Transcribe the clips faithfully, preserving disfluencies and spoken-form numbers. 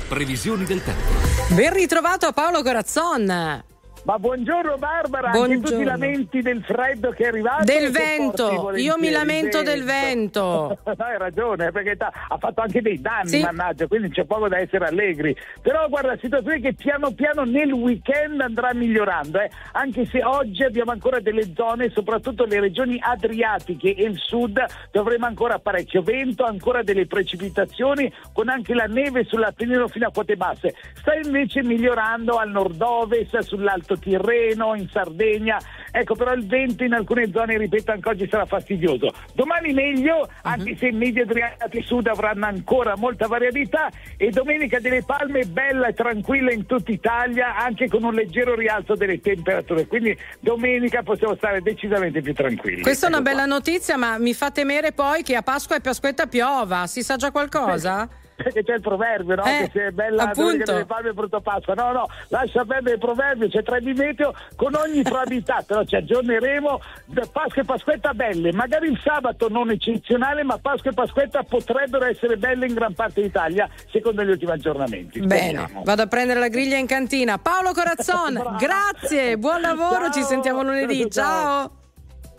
Previsioni del tempo. Ben ritrovato a Paolo Corazzon. Ma buongiorno Barbara, buongiorno. Anche tu ti lamenti del freddo che è arrivato? Del vento, io mi lamento del vento. No, hai ragione, perché ha fatto anche dei danni, sì. Mannaggia, quindi c'è poco da essere allegri. Però guarda, la situazione è che piano piano nel weekend andrà migliorando, eh? Anche se oggi abbiamo ancora delle zone, soprattutto le regioni adriatiche e il sud, dovremo ancora parecchio vento, ancora delle precipitazioni, con anche la neve sull'Appennino fino a quote basse. Sta invece migliorando al nord-ovest, sull'Alto Tirreno, in Sardegna, ecco, però il vento in alcune zone, ripeto, anche oggi sarà fastidioso. Domani meglio, anche uh-huh. se i media adriatici sud avranno ancora molta variabilità, e domenica delle palme bella e tranquilla in tutta Italia, anche con un leggero rialzo delle temperature, quindi domenica possiamo stare decisamente più tranquilli. Questa è una ecco bella qua. notizia, ma mi fa temere poi che a Pasqua e Pasquetta piova, si sa già qualcosa? Perché c'è il proverbio, no? Eh, che se è bella appunto. delle palme brutto Pasqua. No, no, lascia perdere il proverbio, c'è tre di meteo con ogni probabilità, però ci aggiorneremo. Pasqua e Pasquetta belle, magari il sabato non eccezionale, ma Pasqua e Pasquetta potrebbero essere belle in gran parte d'Italia, secondo gli ultimi aggiornamenti. Bene, Speriamo. vado a prendere la griglia in cantina. Paolo Corazzon, grazie, buon lavoro, Ciao. ci sentiamo lunedì, ciao. Ciao.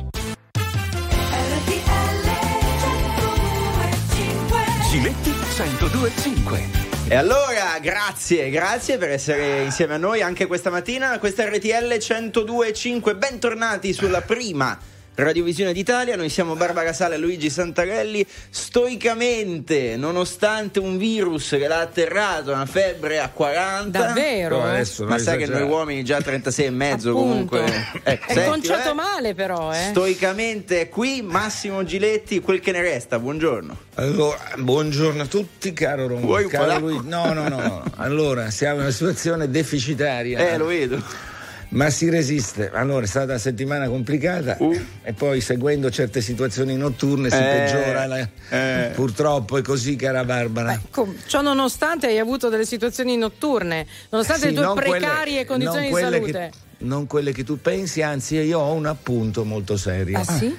Giletti centodue e cinque. E allora, grazie, grazie per essere insieme a noi anche questa mattina. Questa è R T L centodue e cinque, bentornati sulla prima radiovisione d'Italia. Noi siamo Barbara Sala e Luigi Santarelli. Stoicamente, nonostante un virus che l'ha atterrato, una febbre a quaranta. Davvero? Ma sai che noi uomini già a trentasei e mezzo comunque. Eh, è senti, conciato eh? male però, eh. Stoicamente è qui Massimo Giletti, quel che ne resta. Buongiorno. Allora, buongiorno a tutti, caro Rom- Vuoi un caro po' Luigi. No, no, no, no. Allora, siamo in una situazione deficitaria. Eh, lo vedo. Ma si resiste. Allora è stata una settimana complicata uh. e poi seguendo certe situazioni notturne si eh, peggiora la... eh. Purtroppo è così, cara Barbara. Ecco, ciò nonostante hai avuto delle situazioni notturne, nonostante sì, le tue quelle, precarie condizioni di salute. Che, non quelle che tu pensi, anzi io ho un appunto molto serio. Ah sì?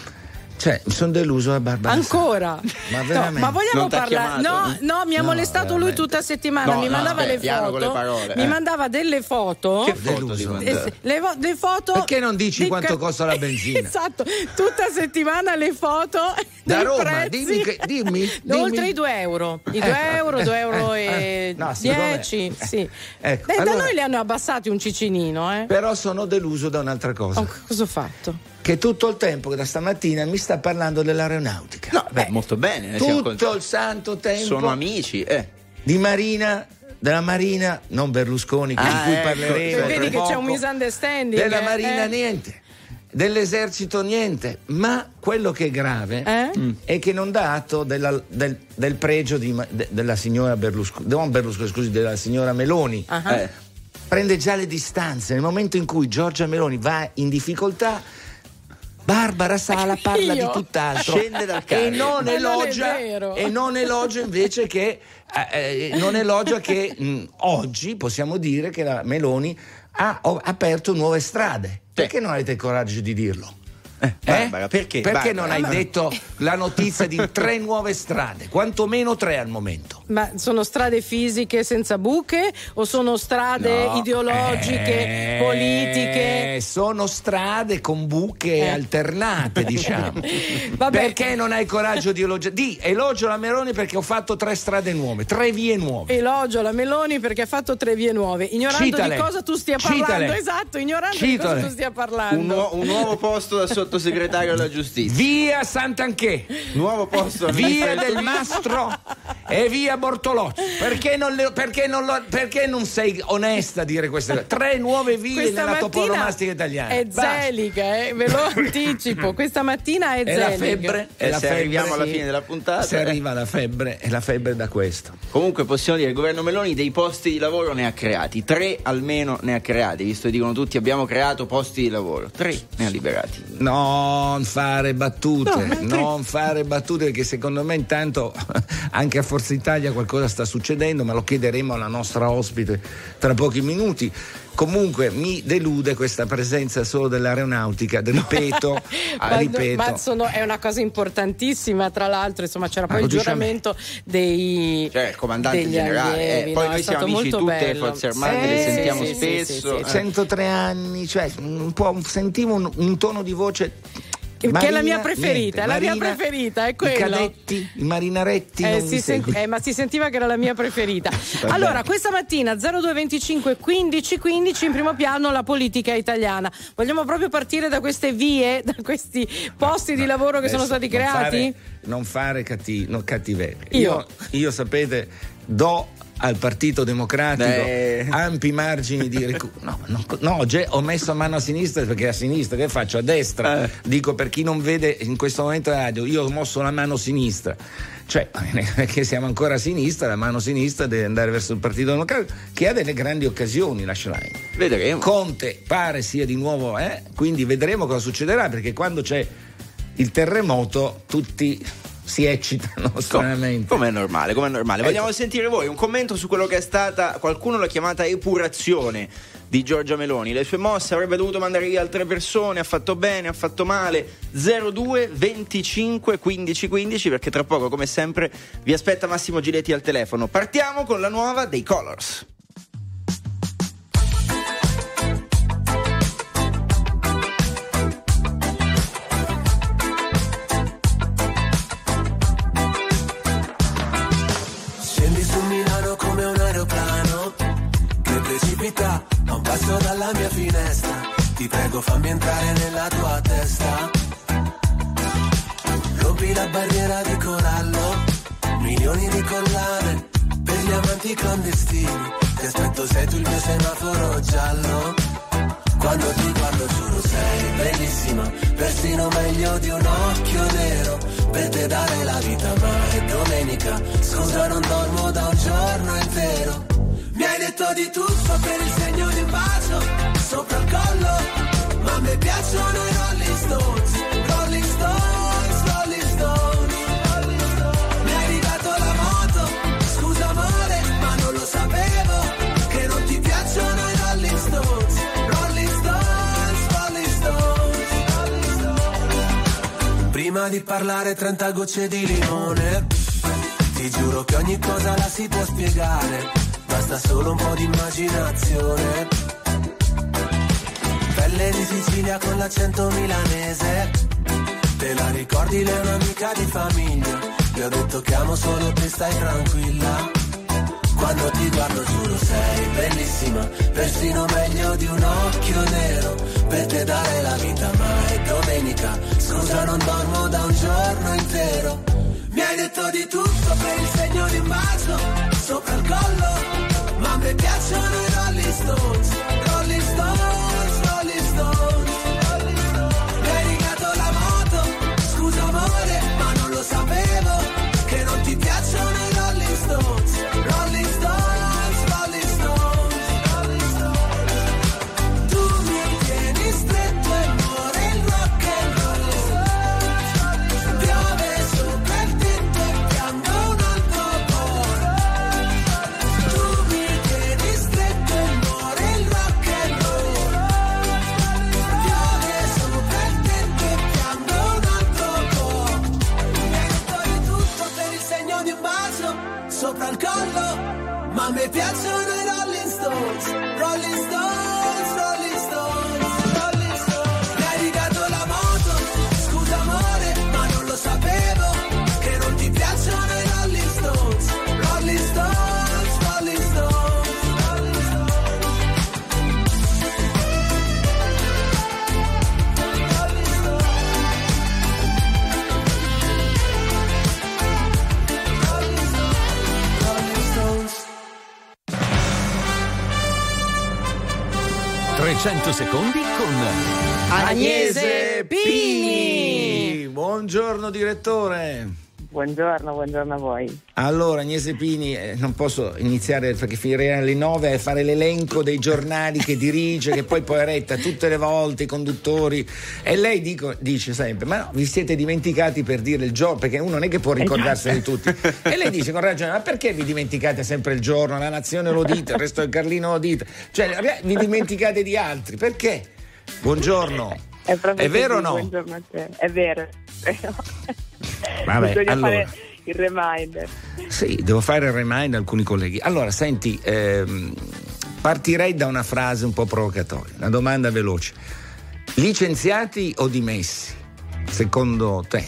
Cioè, mi sono deluso a Barbara. Ancora? Ma veramente? No, ma vogliamo Non t'ha parlare? No, chiamato? no, mi ha No, molestato veramente. lui tutta settimana. No, mi no, mandava aspetta, le piano foto. con le parole, mi eh. mandava delle foto. Che foto Deluso. ti Eh, manda? sì, le, vo- le foto. Perché non dici di quanto ca- costa la benzina? Esatto, tutta settimana le foto. Da dei Roma, prezzi. dimmi che- dimmi, dimmi. Oltre i due euro. I Eh, due euro, due euro eh, e eh, no, siccome- dieci. Sì. Ecco, Beh, da allora- noi li hanno abbassati un cicinino, eh. Però sono deluso da un'altra cosa. Oh, cosa ho fatto? Che tutto il tempo che da stamattina mi sta parlando dell'aeronautica. No, beh, molto bene. ne siamo Tutto contenti. il santo tempo Sono amici, eh. di Marina, della Marina, non Berlusconi, di Ah, cui ecco, parleremo. cioè, Vedi tra che c'è poco. un misunderstanding. Della eh, Marina eh. niente, dell'esercito niente, ma quello che è grave Eh? mm, è che non dà atto della- del, del pregio di Ma- de- della signora Berlusconi, non Berlusconi, scusi, della signora Meloni. Ah. Eh. Prende già le distanze. Nel momento in cui Giorgia Meloni va in difficoltà, Barbara Sala parla Io? di tutt'altro. Scende dal e carro. non Ma non è elogia vero. e non elogia invece che eh, eh, non elogia che mh, oggi possiamo dire che la Meloni ha ho, aperto nuove strade. Perché non avete il coraggio di dirlo? Eh, Barbara, perché? Perché Barbara, non hai Barbara. detto la notizia di tre nuove strade, quantomeno tre al momento? Ma sono strade fisiche senza buche o sono strade No. ideologiche, Eh, politiche? Sono strade con buche Eh. alternate, diciamo. Vabbè. Perché non hai coraggio di elogiare? Di elogio la Meloni perché ho fatto tre strade nuove, tre vie nuove. Elogio la Meloni perché ha fatto tre vie nuove, ignorando Citale. di cosa tu stia parlando. Citale. Esatto, ignorando Citale. di cosa tu stia parlando. Un, nuo- un nuovo posto da sottosegretario alla giustizia. Via Sant'Anché, Nuovo posto al via Ministero del del Mastro e via Bortolocci. Perché non, le- perché non lo- perché non sei onesta a dire queste cose? Tre nuove vie Questa nella mattina toponomastica italiana. è Basta. zelica, eh, ve lo anticipo. Questa mattina è È la zelica. febbre, è E la se febbre, arriviamo alla sì. fine della puntata, Se eh. arriva la febbre, è la febbre da questo. Comunque possiamo dire che il governo Meloni dei posti di lavoro ne ha creati, tre almeno ne ha creati, visto che dicono tutti abbiamo creato posti di lavoro, tre ne ha liberati. Non fare battute, No, ma tre- non fare battute, perché secondo me intanto anche a Forza Italia qualcosa sta succedendo, ma lo chiederemo alla nostra ospite tra pochi minuti. Comunque mi delude questa presenza solo dell'aeronautica, ripeto, ma, ripeto. ma sono, è una cosa importantissima, tra l'altro, insomma c'era poi ah, il giuramento dei cioè il comandante degli generale, allievi, eh, poi no? noi siamo amici di tutte bello. le forze armate, sì, le sentiamo sì, spesso. sì, sì, sì. centotré anni, cioè un po' sentivo un, un tono di voce che Marina, è la mia preferita, niente, è la Marina, mia preferita, è quello. I cadetti, i marinaretti. Eh, non si mi sent- segui. eh, ma si sentiva che era la mia preferita. Va Allora, bene. questa mattina zero due venticinque quindici quindici in primo piano la politica italiana. Vogliamo proprio partire da queste vie, da questi posti di lavoro che sono Adesso, stati non creati? Fare, non fare catti- no, cattiveria. Io. Io, io sapete, do al Partito Democratico Eh. ampi margini di recupero. No, no, no, ge- ho messo a mano a sinistra perché a sinistra che faccio? A destra. Eh. Dico per chi non vede in questo momento la radio, io ho mosso la mano sinistra. Cioè, perché siamo ancora a sinistra, la mano sinistra deve andare verso il Partito Democratico che ha delle grandi occasioni, la Schlein. Vedremo. Conte pare sia di nuovo, eh? Quindi vedremo cosa succederà, perché quando c'è il terremoto tutti si eccitano stranamente. Come è normale, come è normale. Ecco. Vogliamo sentire voi un commento su quello che è stata, qualcuno l'ha chiamata epurazione di Giorgia Meloni. Le sue mosse, avrebbe dovuto mandare via altre persone, ha fatto bene, ha fatto male. zero due venticinque quindici quindici, perché tra poco, come sempre, vi aspetta Massimo Giletti al telefono. Partiamo con la nuova dei Colors. A un passo dalla mia finestra, ti prego fammi entrare nella tua testa. Rompi la barriera di corallo, milioni di collane per gli amanti clandestini. Ti aspetto, sei tu il mio semaforo giallo. Quando ti guardo giuro sei bellissima, persino meglio di un occhio nero. Per te dare la vita ma è domenica, scusa non dormo da un giorno intero. Mi hai detto di tutto per il segno di un bacio sopra il collo, ma a me piacciono i Rolling Stones, Rolling Stones, Rolling Stones, Rolling Stones. Mi hai ridato la moto, scusa amore, ma non lo sapevo, che non ti piacciono i Rolling Stones, Rolling Stones, Rolling Stones, Rolling Stones. Prima di parlare trenta gocce di limone, ti giuro che ogni cosa la si può spiegare. Basta solo un po' di immaginazione. Pelle di Sicilia con l'accento milanese. Te la ricordi, lei è un'amica di famiglia. Le ho detto che amo solo te, stai tranquilla. Quando ti guardo giuro sei bellissima, persino meglio di un occhio nero. Per te dare la vita ma è domenica, scusa non dormo da un giorno intero. Mi hai detto di tutto per il segno di un bacio sopra il collo, ma a me piacciono i Rolling Stones, Rolling Stones, Rolling Stones, Rolling Stones. Mi hai ridato la moto, scusa amore, ma non lo sapevo, che non ti piacciono i Rolling Stones, Rolling Stones, Rolling Stones, Rolling Stones. Tu mi tieni stretto e muore il rock and roll, piove sopra il tetto e piango un altro po'. Tu mi tieni stretto e muore il rock and roll, piove sopra il tetto e piango un altro po'. Mi hai detto di tutto per il segno di un bacio sopra il collo, ma a me piacciono i Rolling Stones, Rolling Stones, Rolling Stones, Rolling Stones. Mi hai ridato la moto, scusa amore, ma non lo sapevo, che non ti piacciono i Rolling Stones, Rolling Stones, Rolling Stones, Rolling Stones. Rolling Stones. trecento secondi con Agnese Pini. Buongiorno direttore. Buongiorno, buongiorno a voi. Allora, Agnese Pini, eh, non posso iniziare perché finirei alle nove a fare l'elenco dei giornali che dirige, che poi poveretta tutte le volte i conduttori, e lei dico, dice sempre, ma no, vi siete dimenticati per dire il giorno, perché uno non è che può ricordarsene di tutti, e lei dice con ragione, ma perché vi dimenticate sempre il giorno? La Nazione lo dite, il resto del Carlino lo dite, cioè vi dimenticate di altri, perché? Buongiorno. È, è vero o no? Buongiorno a te. È vero. Vabbè, bisogna allora, fare il reminder. Sì, devo fare il reminder a alcuni colleghi. Allora, senti, ehm, partirei da una frase un po' provocatoria, una domanda veloce. Licenziati o dimessi, secondo te?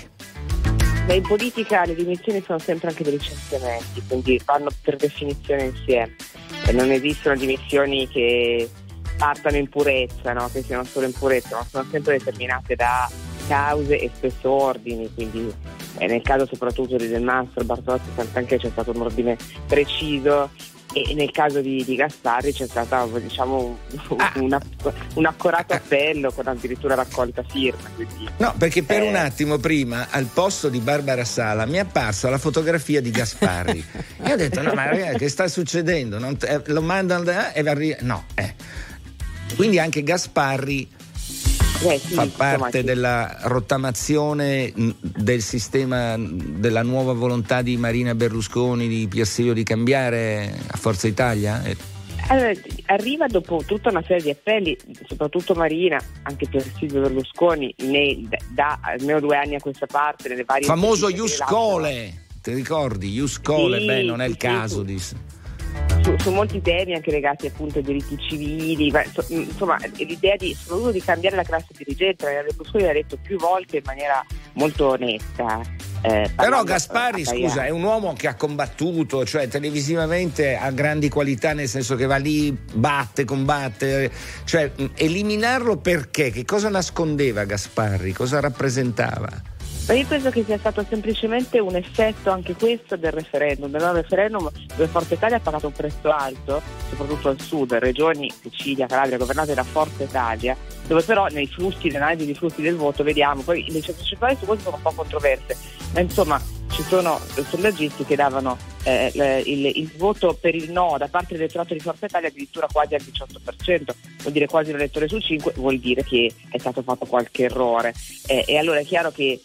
Ma in politica le dimissioni sono sempre anche dei licenziamenti, quindi vanno per definizione insieme. E non esistono dimissioni che partano in purezza, no? Che siano solo in purezza, ma sono sempre determinate da cause e spesso ordini, quindi eh, nel caso soprattutto di Del Mastro, Bartolotti e Santanchè c'è stato un ordine preciso, e nel caso di, di Gasparri c'è stato, diciamo, un, ah. un, un accorato appello con addirittura raccolta firma, quindi, no, perché per eh... un attimo prima al posto di Barbara Sala mi è apparsa la fotografia di Gasparri e ho detto no, ma ragazzi, che sta succedendo? Non te, lo mandano da, e arriva, no eh. Quindi anche Gasparri Eh, sì, fa parte sì. della rottamazione del sistema, della nuova volontà di Marina Berlusconi, di Pier Silvio, di cambiare a Forza Italia? Allora, arriva dopo tutta una serie di appelli, soprattutto Marina, anche Pier Silvio Berlusconi, ne, da almeno due anni a questa parte, nelle varie famoso Ius Cole, ti ricordi? Ius Cole, sì, beh, non è il sì, caso sì. di... Su, su molti temi anche legati appunto ai diritti civili, ma, insomma l'idea di, soprattutto di cambiare la classe dirigente, la Berlusconi l'ha detto più volte in maniera molto onesta. Eh, Però Gasparri, scusa, è un uomo che ha combattuto, cioè televisivamente ha grandi qualità, nel senso che va lì, batte, combatte, cioè eliminarlo perché? Che cosa nascondeva Gasparri? Cosa rappresentava? Ma io penso che sia stato semplicemente un effetto anche questo del referendum, del nuovo referendum dove Forza Italia ha pagato un prezzo alto, soprattutto al sud, regioni Sicilia, Calabria, governate da Forza Italia, dove però nei flussi, nell'analisi dei flussi del voto vediamo, poi le centrali su questo sono un po' controverse, ma insomma ci sono sondaggisti che davano eh, il, il voto per il no da parte dell'elettorato di Forza Italia addirittura quasi al diciotto per cento, vuol dire quasi un elettore su cinque, vuol dire che è stato fatto qualche errore, eh, e allora è chiaro che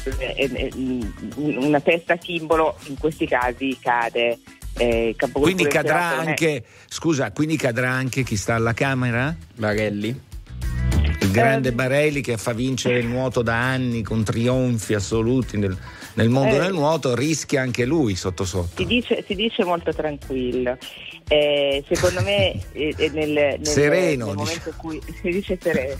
una testa simbolo in questi casi cade. Eh, quindi cadrà anche, scusa, quindi cadrà anche chi sta alla Camera? Barelli? Il grande Barelli che fa vincere il nuoto da anni con trionfi assoluti nel, nel mondo eh, del nuoto, rischia anche lui sotto sotto. Si dice, si dice molto tranquillo. Eh, secondo me eh, nel, nel, sereno, nel momento in cui si dice sereno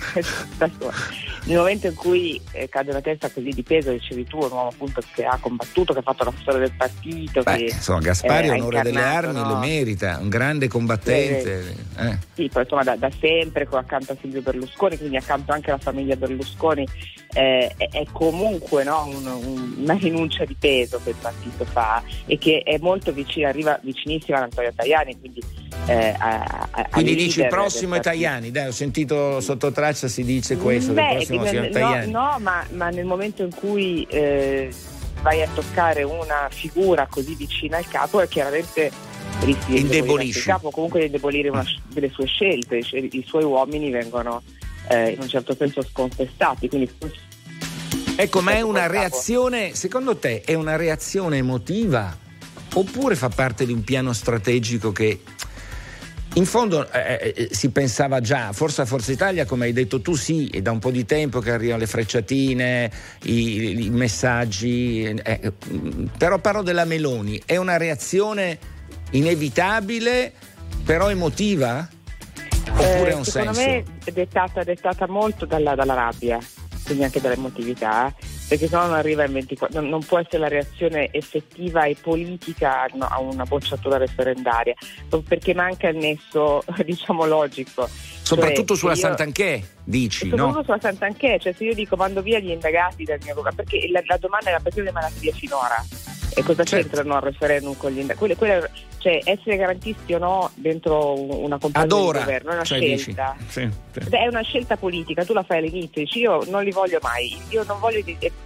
nel momento in cui eh, cade una testa così di peso, dicevi tu, un uomo appunto che ha combattuto, che ha fatto la storia del partito. Beh, che, insomma, Gasparri, eh, onore delle armi, no? lo merita, un grande combattente. Eh, eh. Sì, poi insomma da, da sempre accanto a Silvio Berlusconi, quindi accanto anche alla famiglia Berlusconi, eh, è, è comunque no, un, un, una rinuncia di peso che il partito fa e che è molto vicina, arriva vicinissima ad Antonio Tajani. Quindi, eh, a, a, quindi dici il prossimo è Tajani, dai, ho sentito sotto traccia si dice questo. Beh, del prossimo nel, Tajani. no, no ma, ma nel momento in cui eh, vai a toccare una figura così vicina al capo è chiaramente rischi di indebolire il capo, comunque di indebolire una, delle sue scelte, i suoi uomini vengono eh, in un certo senso scontestati, quindi ecco, ma è una reazione, secondo te è una reazione emotiva oppure fa parte di un piano strategico che in fondo eh, eh, si pensava già, forse a Forza Italia, come hai detto tu, sì, è da un po' di tempo che arrivano le frecciatine, i, i messaggi, eh, però parlo della Meloni, è una reazione inevitabile però emotiva? Oppure eh, ha un secondo senso? me è dettata, è dettata molto dalla, dalla rabbia, quindi anche dall'emotività, perché sennò non arriva in ventiquattro, non, non può essere la reazione effettiva e politica no, a una bocciatura referendaria, perché manca il nesso diciamo logico. Soprattutto cioè, sulla io, Santanchè, dici, soprattutto no? sulla Santanchè, cioè se io dico mando via gli indagati dal mio governo, perché la, la domanda è la questione delle malattie finora. E cosa certo. c'entrano al referendum con gli indagati? Quelle, quelle, cioè essere garantisti o no dentro una compagnia Adora, di governo è una cioè scelta. Sì, sì. È una scelta politica, tu la fai all'inizio, dici io non li voglio mai, io non voglio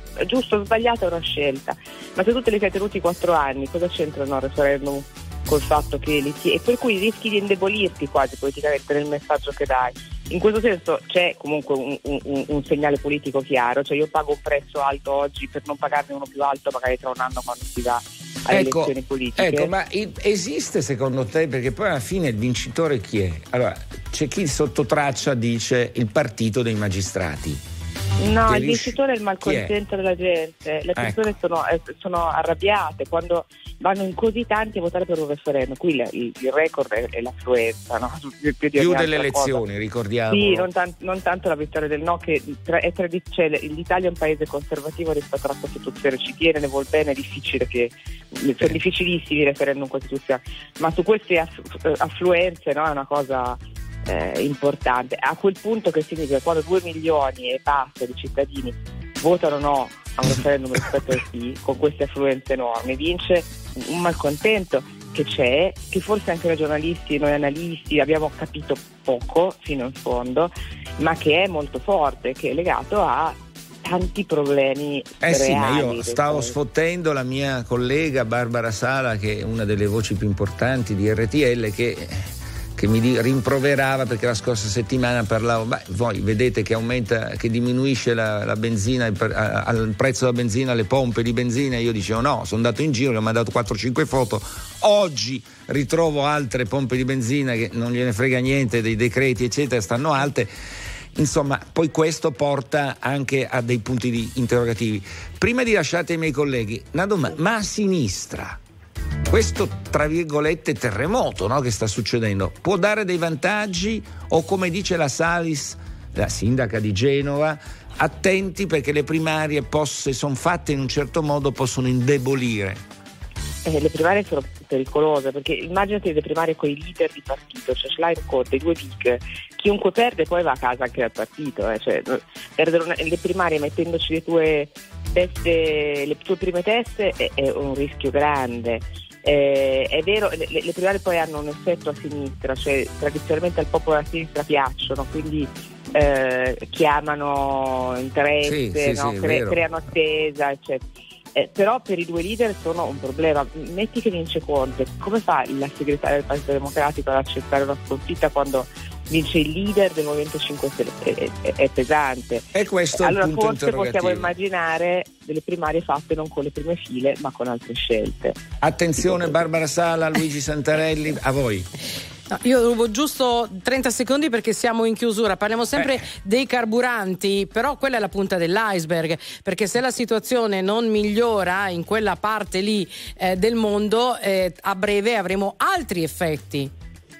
giusto o sbagliato è una scelta, ma se tu te li sei tenuti quattro anni, cosa c'entrano il referendum col fatto che li tie- e per cui rischi di indebolirti quasi politicamente nel messaggio che dai. In questo senso c'è comunque un, un, un segnale politico chiaro, cioè io pago un prezzo alto oggi per non pagarne uno più alto magari tra un anno quando si va alle ecco, elezioni politiche. Ecco, ma il, esiste secondo te, perché poi alla fine il vincitore chi è? Allora, c'è chi sotto traccia dice il partito dei magistrati. No, Che il riusci- vincitore è il malcontento della gente, le persone Ecco. sono, eh, sono arrabbiate quando vanno in così tanti a votare per un referendum. Qui il, il record è, è l'affluenza, no? Più, di Più ogni delle altra cosa. elezioni, ricordiamo. Sì, non, tan- non tanto la vittoria del no, che tra- è tradi- cioè, l'Italia è un paese conservativo rispetto alla Costituzione, ci tiene, ne vuol bene, è difficile che sono difficilissimi i referendum costituzionali, ma su queste aff- affluenze, no, è una cosa eh, importante. A quel punto che significa quando due milioni e passa di cittadini votano no a un referendum rispetto al sì, con queste affluenze enormi, vince un malcontento che c'è, che forse anche noi giornalisti, noi analisti abbiamo capito poco fino in fondo, ma che è molto forte, che è legato a tanti problemi Eh sì, ma reali. io stavo sfottendo la mia collega Barbara Sala, che è una delle voci più importanti di R T L, che, che mi di- rimproverava perché la scorsa settimana parlavo, beh, voi vedete che aumenta, che diminuisce la, la benzina, il, pre- a- al prezzo della benzina, alle pompe di benzina. Io dicevo no, sono andato in giro, gli ho mandato quattro cinque foto, oggi ritrovo altre pompe di benzina che non gliene frega niente dei decreti eccetera, stanno alte. Insomma, poi questo porta anche a dei punti di interrogativi. Prima di lasciare i miei colleghi, una domanda, ma a sinistra questo tra virgolette terremoto, no, che sta succedendo può dare dei vantaggi, o come dice la Salis, la sindaca di Genova, attenti perché le primarie, se sono fatte in un certo modo, possono indebolire? Eh, le primarie sono pericolose, perché immaginati le primarie con i leader di partito, cioè Schlein Conte, i due big, chiunque perde poi va a casa anche dal partito, eh. Cioè, perdere una, le primarie mettendoci le tue teste, le tue prime teste è, è un rischio grande. Eh, è vero, le, le primarie poi hanno un effetto a sinistra, cioè tradizionalmente al popolo a sinistra piacciono, quindi eh, chiamano interesse, Sì, sì, no? sì, è Cre- vero. creano attesa, eccetera. Eh, però per i due leader sono un problema. Metti che vince Conte, come fa la segretaria del Partito Democratico ad accettare una sconfitta quando vince il leader del Movimento cinque Stelle? È, è, è pesante. E questo Allora è il punto forse interrogativo. possiamo immaginare delle primarie fatte non con le prime file ma con altre scelte. Attenzione, Barbara Sala, Luigi Santarelli, a voi. No, io rubo giusto trenta secondi perché siamo in chiusura, parliamo sempre Eh. dei carburanti, però quella è la punta dell'iceberg, perché se la situazione non migliora in quella parte lì eh, del mondo, eh, a breve avremo altri effetti.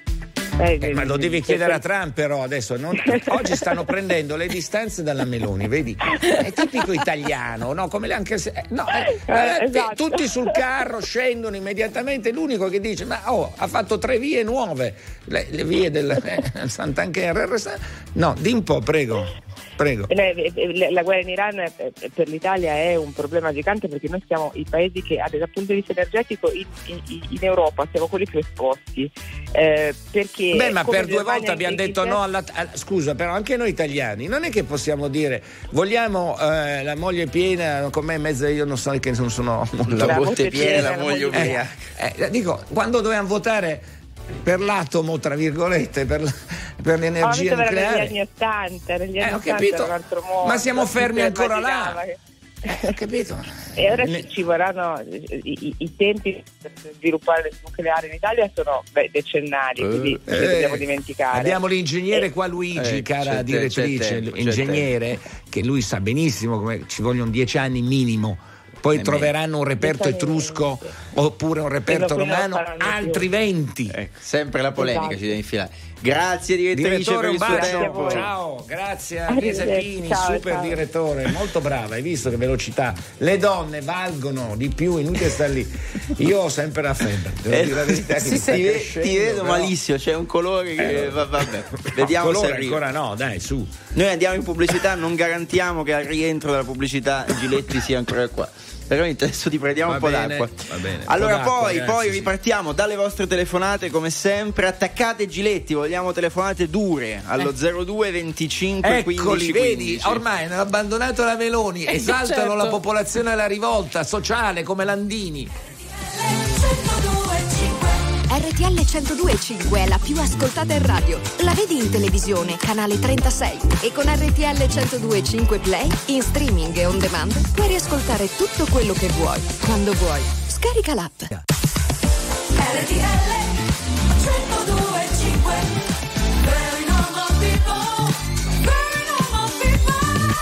Eh, ma lo devi chiedere a Trump, però adesso non... oggi stanno prendendo le distanze dalla Meloni, vedi? È tipico italiano, no? Come le anche se... no, eh, eh, esatto. tutti sul carro scendono immediatamente, l'unico che dice ma oh, ha fatto tre vie nuove, le, le vie del eh, Sant'Anche. No, di un po', prego. Prego. La guerra in Iran per l'Italia è un problema gigante, perché noi siamo i paesi che dal punto di vista energetico in, in, in Europa siamo quelli più esposti, eh, perché beh, ma per due Germania volte abbiamo detto no alla, alla scusa, però anche noi italiani non è che possiamo dire vogliamo eh, la moglie piena, con me in mezzo, io non so che non sono molto La La botte botte piena, piena, la la moglie moglie ubriaca. Eh, eh, dico, quando dovevamo votare per l'atomo, tra virgolette, per, la- per l'energia Ovviamente era nucleare, negli anni ottanta, negli Eh, anni ho ottanta capito, era un altro mondo, ma siamo non si fermi ancora immaginava là. che- Eh, ho capito. E ora Ne- ci, ci vorranno i, i- i tempi per sviluppare le nucleari in Italia sono beh, decennali, quindi non li Eh, dobbiamo dimenticare. Abbiamo l'ingegnere Eh, qua, Luigi, eh, cara c'è te- direttrice, c'è tempo, c'è ingegnere, che lui sa benissimo come ci vogliono dieci anni minimo. Poi Eh, troveranno un reperto Esattamente. etrusco oppure un reperto Quello- quello romano, non faranno più. altri venti. Ecco, sempre la polemica Esatto. ci deve infilare. Grazie direttrice Direttore, per un il suo bacio. tempo. Ciao, grazie a Arrivederci. Piesepini, Ciao, super ciao. direttore, molto brava, hai visto che velocità. Le donne valgono di più, inutile star lì. Io ho sempre la febbre, devo Eh, dire la verità, che sì, mi sta ti, ve- crescendo, ti vedo però- malissimo, c'è un colore che Eh, va- vabbè. No, Vediamo se colore arriva. ancora no, dai, su. Noi andiamo in pubblicità, non garantiamo che al rientro della pubblicità Giletti sia ancora qua. Veramente adesso ti prendiamo Va un po' bene, d'acqua. va bene. Allora Un po' d'acqua, poi, ragazzi, poi sì. ripartiamo dalle vostre telefonate come sempre. Attaccate Giletti, vogliamo telefonate dure allo Eh. zero due venticinque Eccoli, quindici vedi, quindici. ormai hanno abbandonato la Meloni, Eh, esaltano certo. la popolazione alla rivolta sociale come Landini. R T L centodue e cinque è la più ascoltata in radio. La vedi in televisione, canale trentasei. E con R T L centodue e cinque Play, in streaming e on demand, puoi riascoltare tutto quello che vuoi, quando vuoi. Scarica l'app. R T L centodue e cinque. Very normal people. Very normal people.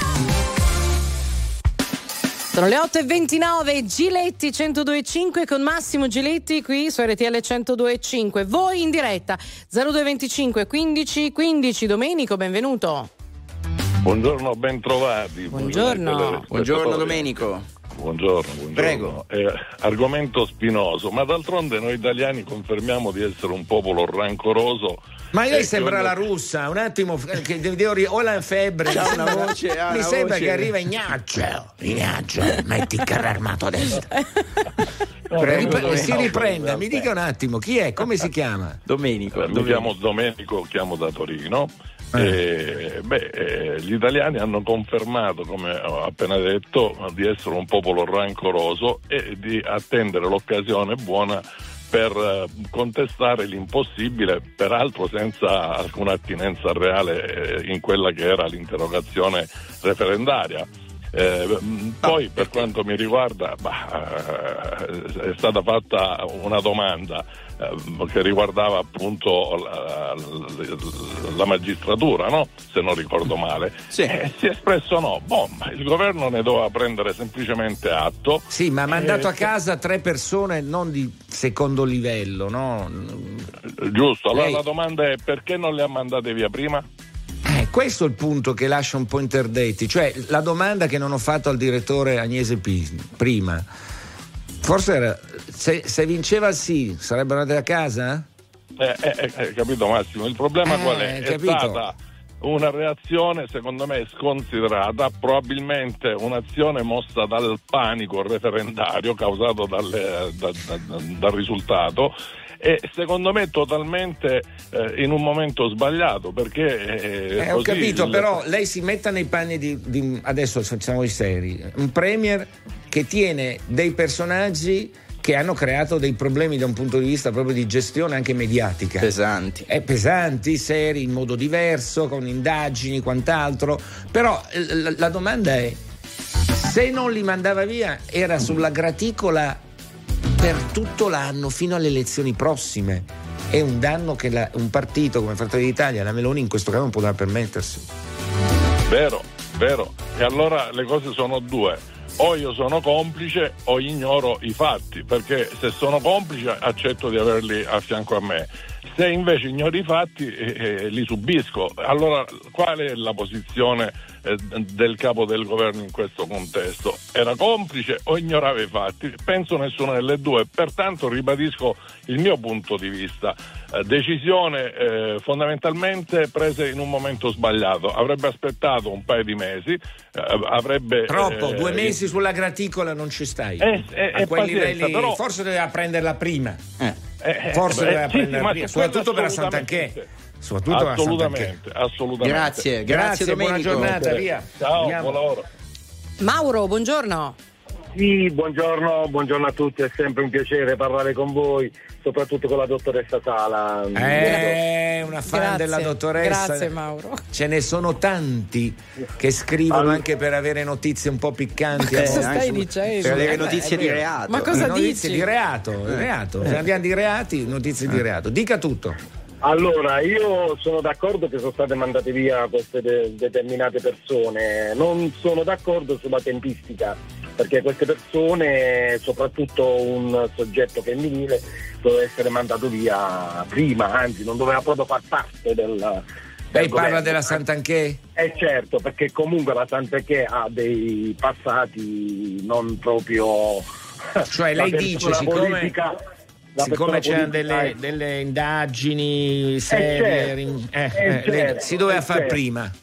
Sono le otto e ventinove, Giletti centodue e cinque con Massimo Giletti qui su R T L centodue e cinque. Voi in diretta zero due venticinque quindici quindici. Domenico, benvenuto. Buongiorno, ben trovati. Buongiorno. Buongiorno Domenico. Buongiorno, buongiorno. Prego. Eh, argomento spinoso, ma d'altronde noi italiani confermiamo di essere un popolo rancoroso. Ma lei Eh, sembra che la ogni- russa, un attimo, che devo ri- ho la febbre. Ha una voce, ha mi una sembra voce. che arriva Ignazio, Ignazio, metti il carro armato a destra. No, Rip- Domenico, si no, riprenda, in mi realtà. dica un attimo, chi è? Come si chiama? Domenico. Eh, Mi chiamo Domenico, chiamo da Torino. E, beh, eh, gli italiani hanno confermato, come ho appena detto, di essere un popolo rancoroso e di attendere l'occasione buona per eh, contestare l'impossibile, peraltro senza alcuna attinenza reale eh, in quella che era l'interrogazione referendaria. Eh, poi per quanto mi riguarda bah, eh, è stata fatta una domanda eh, che riguardava appunto la, la, la magistratura, no? Se non ricordo male. Sì. Eh, si è espresso no, boh, il governo ne doveva prendere semplicemente atto. Sì, ma ha mandato Eh, a casa tre persone non di secondo livello, no? Giusto, allora Lei- la domanda è: perché non le ha mandate via prima? Eh, questo è il punto che lascia un po' interdetti, cioè la domanda che non ho fatto al direttore Agnese P prima, forse era se, se vinceva il sì, sarebbero andate a casa? Eh, eh, eh, capito Massimo, il problema Eh, qual è? È capito. stata una reazione secondo me sconsiderata, probabilmente un'azione mossa dal panico referendario causato dalle, da, da, dal risultato, e secondo me totalmente eh, in un momento sbagliato, perché eh, Eh, ho così capito, il- però lei si metta nei panni di, di adesso facciamo i seri, un premier che tiene dei personaggi che hanno creato dei problemi da un punto di vista proprio di gestione anche mediatica. Pesanti. Eh, pesanti, seri, in modo diverso, con indagini, quant'altro. Però eh, la, la domanda è: se non li mandava via, era sulla graticola per tutto l'anno fino alle elezioni prossime. È un danno che la, un partito come Fratelli d'Italia, la Meloni in questo caso non poteva permettersi. Vero, vero. E allora le cose sono due: o io sono complice o ignoro i fatti, perché se sono complice accetto di averli a fianco a me, se invece ignoro i fatti eh, eh, li subisco. Allora qual è la posizione eh, del capo del governo in questo contesto? Era complice o ignorava i fatti? Penso nessuna delle due, pertanto ribadisco il mio punto di vista. Eh, decisione eh, fondamentalmente presa in un momento sbagliato. Avrebbe aspettato un paio di mesi, eh, avrebbe Troppo, eh, due mesi sulla graticola non ci stai. Eh, eh, a eh, quei pazienza, livelli però- forse doveva prenderla prima. Eh, eh, Forse eh, doveva sì, prenderla sì, ma prima, su quello soprattutto per la assolutamente. Sant'Anché. Soprattutto per la Assolutamente, Sant'Anché. assolutamente. Grazie, grazie, Grazie, buona Domenico. giornata, via. Ciao, Andiamo. buon lavoro. Mauro, buongiorno. Sì, buongiorno, buongiorno a tutti, è sempre un piacere parlare con voi, soprattutto con la dottoressa Sala. Eh, una fan Grazie, della dottoressa. grazie, Mauro. Ce ne sono tanti che scrivono Allora- anche per avere notizie un po' piccanti. Ma cosa Eh, stai anche- dicendo? Per avere Eh, beh, notizie è di vero. reato. Ma cosa notizie dici? di reato, di reato. Se abbiamo di reati, notizie di reato. Dica tutto. Allora, io sono d'accordo che sono state mandate via queste de- determinate persone, non sono d'accordo sulla tempistica, perché queste persone, soprattutto un soggetto femminile, doveva essere mandato via prima, anzi non doveva proprio far parte del... del Lei parla governo. della Sant'Anché? Eh certo, perché comunque la Sant'Anché ha dei passati non proprio... Cioè la lei dice, persona siccome, politica- la siccome persona c'erano politica delle, è- delle indagini serie, certo, rin- eh, eh, eh, lei- certo, si doveva eh, far certo. prima.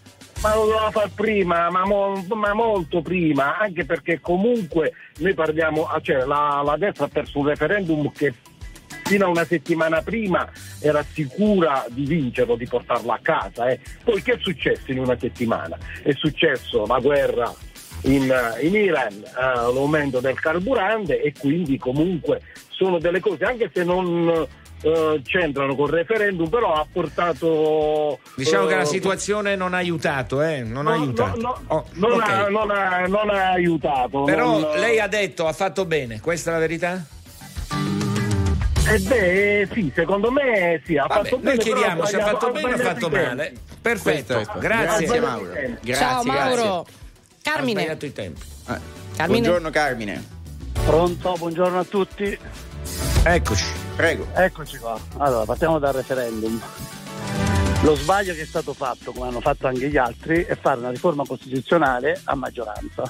ma lo doveva fare prima, ma, mo, ma molto prima, anche perché comunque noi parliamo, cioè la, la destra ha perso un referendum che fino a una settimana prima era sicura di vincerlo, di portarlo a casa. Eh. Poi che è successo in una settimana? È successo la guerra in, in Iran, uh, l'aumento del carburante, e quindi comunque sono delle cose, anche se non uh, c'entrano col referendum, però ha portato... Diciamo uh, che la situazione non ha aiutato, eh? Non no, ha aiutato. No, no, oh, non, okay. ha, non, ha, non ha aiutato. Però non, lei ha detto, ha fatto bene, questa è la verità? Eh beh, sì, secondo me sì, ha Vabbè, fatto bene. noi chiediamo se ha fatto bene o ha fatto tempi. male. Perfetto, grazie. Grazie Mauro. Grazie, Ciao Mauro. grazie. Carmine. Ha sbagliato i tempi. Eh, Carmine. Buongiorno Carmine. Pronto, buongiorno a tutti. Eccoci. Prego. Eccoci qua. Allora, partiamo dal referendum. Lo sbaglio che è stato fatto, come hanno fatto anche gli altri, è fare una riforma costituzionale a maggioranza.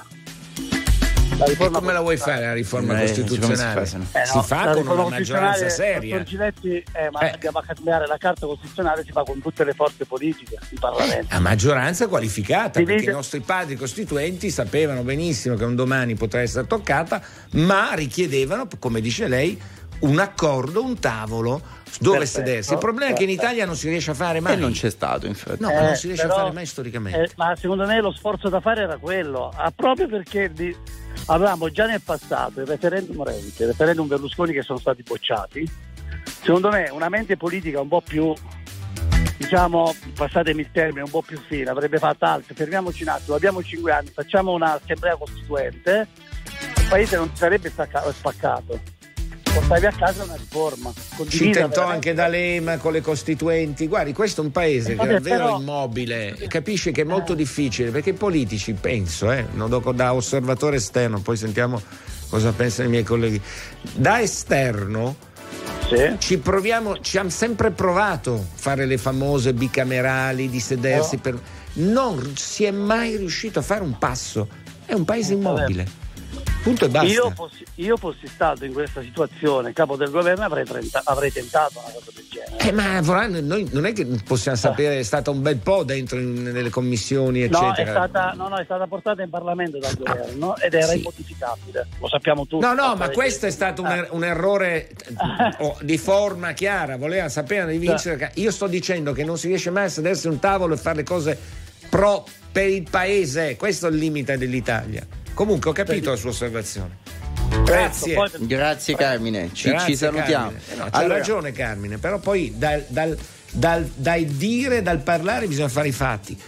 La riforma e come la vuoi fare la riforma eh, costituzionale? Si fa, eh, si no, fa con una maggioranza seria. Dottor Giletti, eh, ma Eh. andiamo a cambiare la carta costituzionale, si fa con tutte le forze politiche in Parlamento. A maggioranza qualificata, Si perché vede- i nostri padri costituenti sapevano benissimo che un domani potrà essere toccata, ma richiedevano, come dice lei, un accordo, un tavolo dove Perfetto, sedersi. Il problema è che in perfetto. Italia non si riesce a fare mai. E non c'è stato, infatti. No, ma non Eh, si riesce però, a fare mai storicamente. eh, ma secondo me lo sforzo da fare era quello, ah, proprio perché di- avevamo già nel passato il referendum Renzi, il referendum Berlusconi che sono stati bocciati. Secondo me una mente politica un po' più, diciamo, passatemi il termine, un po' più fine, avrebbe fatto altro. Fermiamoci un attimo, abbiamo cinque anni, facciamo un'assemblea costituente, il paese non si sarebbe stacca- spaccato. Portavi a casa una riforma Ci condivisa. tentò veramente. anche D'Alema con le costituenti. Guardi, questo è un paese Eh, che è vabbè, davvero però- immobile e capisce che è molto difficile, perché i politici, penso, eh, non do- da osservatore esterno, poi sentiamo cosa pensano i miei colleghi, da esterno Sì. ci proviamo, ci hanno sempre provato a fare le famose bicamerali, di sedersi, No. per... non si è mai riuscito a fare un passo. È un paese immobile. Punto e basta. Io fossi, io fossi stato in questa situazione, capo del governo, avrei, trenta, avrei tentato una cosa del genere. Eh, ma vorranno- noi non è che possiamo sapere, è stata un bel po' dentro in- nelle commissioni, No, eccetera. è stata, no, no, è stata portata in Parlamento dal governo ed era sì. immodificabile, lo sappiamo tutti. No, no, Basta ma vedere. questo è stato un, er- un errore oh, di forma chiara. Voleva sapere di vincere. Io sto dicendo che non si riesce mai a sedersi a un tavolo e fare le cose pro per il paese. Questo è il limite dell'Italia. Comunque ho capito la sua osservazione. Grazie. Poi- Grazie Carmine, ci, Grazie, ci salutiamo. Carmine. Eh no, c'ha Allora, ragione Carmine, però poi dal, dal, dal, dal dire, dal parlare bisogna fare i fatti.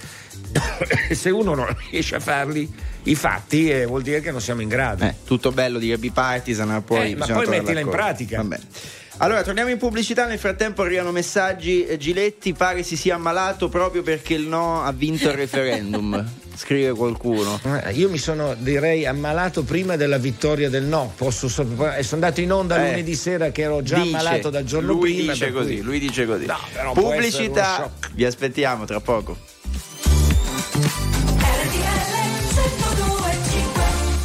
Se uno non riesce a farli i fatti, eh, vuol dire che non siamo in grado. eh, tutto bello dire bipartisan, ma poi Eh, ma bisogna poi trovare mettila in l'accordo. pratica. Va bene. Allora, torniamo in pubblicità, nel frattempo arrivano messaggi. eh, Giletti pare si sia ammalato proprio perché il no ha vinto il referendum. Scrive qualcuno. Eh, Io mi sono, direi, ammalato prima della vittoria del no. Posso so- eh, sono andato in onda Eh, lunedì sera che ero già Dice, ammalato dal giorno lui prima. dice per così, cui- lui dice così. No, però può essere uno Pubblicità, shock. vi aspettiamo tra poco. R T L centodue e cinque.